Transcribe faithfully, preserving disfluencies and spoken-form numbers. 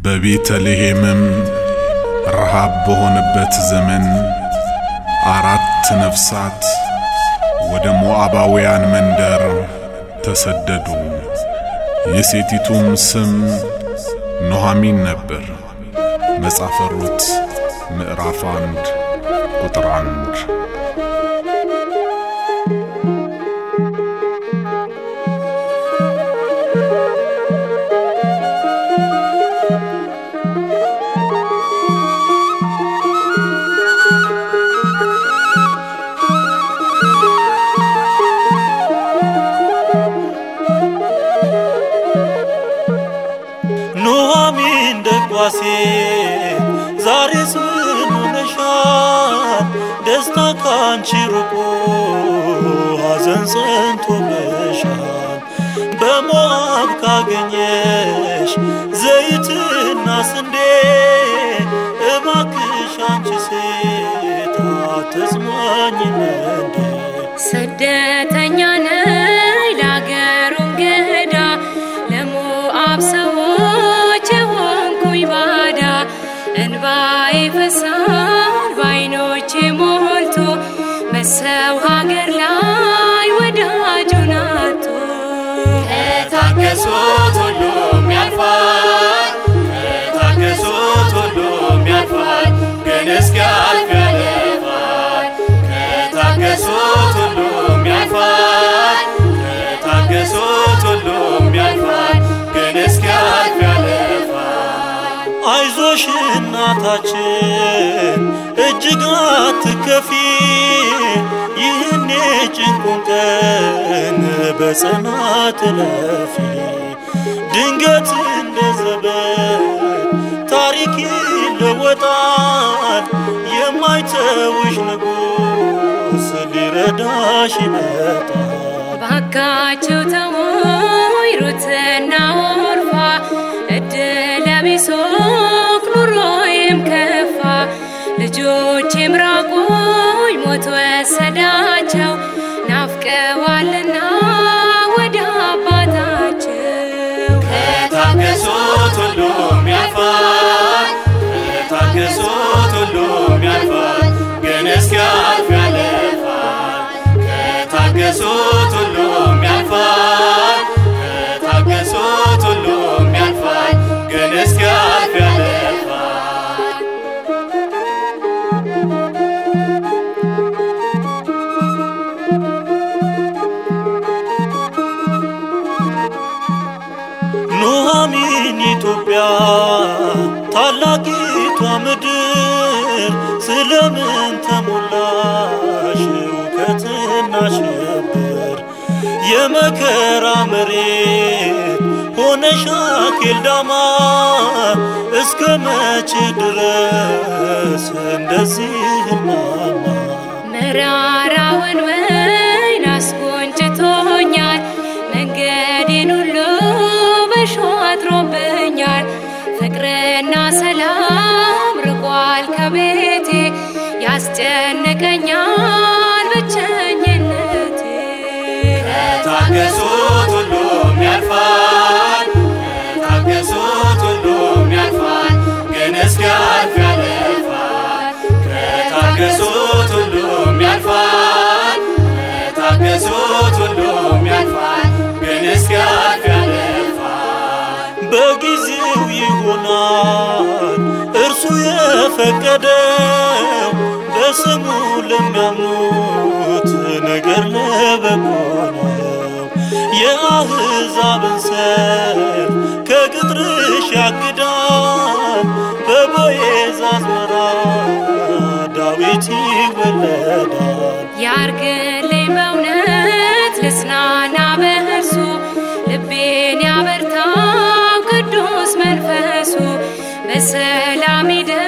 በቤተልሔምም ረሃብ በሆነበት ዘመን አራት ነፍሳት ወደ ሞዓባውያን መንደር ተሰደዱ። የሴቲቱም ስም ኑኃሚን ነበር። መጽሐፈ ሩት ምዕራፍ አንድ ቁጥር አንድ። ኑኃሚን ደጓሴ ዛሬስ ምን ሆነሻል? ደስታ ካንቺ ርቆ ሐዘን ጸንቶብሻል። በሞዓብ ካገኘሽ ዘይትና ስንዴ እባክሽ አንቺ ሴት አትጽናኚን እንዴ? ስደተኛ ነኝ ለአገሩ እንግዳ ለሞዓብ ሰዎች የሆንኩኝ ባዳ እንባዬ ፈሳል በዓይኖቼ ሞልቶ በሰው ሀገር ላይ ወዳጁን አጥቶ ከታገሱት ሁሉም ያልፋል፣ ከታገሱት ሁሉም ያልፋል፣ ግን እስኪያልፍ ያልፋል። ከታገሱት ሁሉም ያልፋል፣ ከታገሱት ሁሉም ያልፋል፣ ግን እስኪያልፍ ያልፋል። አይዞሽ እናታችን እጅግ አትከፊ፣ ይህን የጭንቁን ቀን በጽናት እለፊ። ድንገት እንደ ዘበት ታሪክ ይለወጣል፣ የማይተውሽ ንጉሥ ሊረዳሽ ይመጣል። ባካችሁ ተውኝ ሩትና ዖርፋ እድለ ቢሶክ ኑሮዬም ከፋ። ልጆቼም ራቁኝ ሞት ወሰዳቸው ናፍቀዋልና ወደ አባታቸው። ከታገሱት ሁሉም ያልፋል፣ ከታገሱት ሁሉም ያልፋል፣ ግን እስኪያልፍ ያልፋል። ከታገሱት ሁሉም ያልፋል፣ ከታገሱት ሁሉም ያልፋል፣ ግን እስኪያልፍ ያልፋል። ኑኃሚን ኢትዮጵያ ታላቂቷ ምድር ስለምን ተሞላሽ ሁከትና ሽብር? የመከራ መሬት ሆነሽ አኬልዳማ እስከ መቼ ድረስ እንደዚህ ማማ? መራራውን ወይን አስቆንጭቶኛል፣ መንገዴን ሁሉ በእሾህ አጥሮብኛል። ፍቅርና ሰላም ርቋል ከቤቴ፣ ያስጨንቀኛል ብቸኝነቴ። ከታገሱት ሁሉም ያልፋል፣ ከታገሱት ሁሉም ያልፋል፣ ግን እስኪያልፍ ያልፋል። ከታገሱት ሁሉም ያልፋል፣ ከታገሱት ሁሉም ያልፋል፣ ግን እስኪያልፍ ያልፋል። በጊዜው ይሆናል እርሱ የፈቀደው፣ በስሙ ለሚያምኑት ነገር ለበጎ ነው። የአሕዛብን ሰይፍ ከቅጥርሽ ያግዳል፣ በቦዔዝ አዝመራ ዳዊት ይወለዳል። ያርግልኝ በእውነት ልጽናና በእርሱ፣ ልቤን ያበርታው ቅዱስ መንፈሱ። በሰላም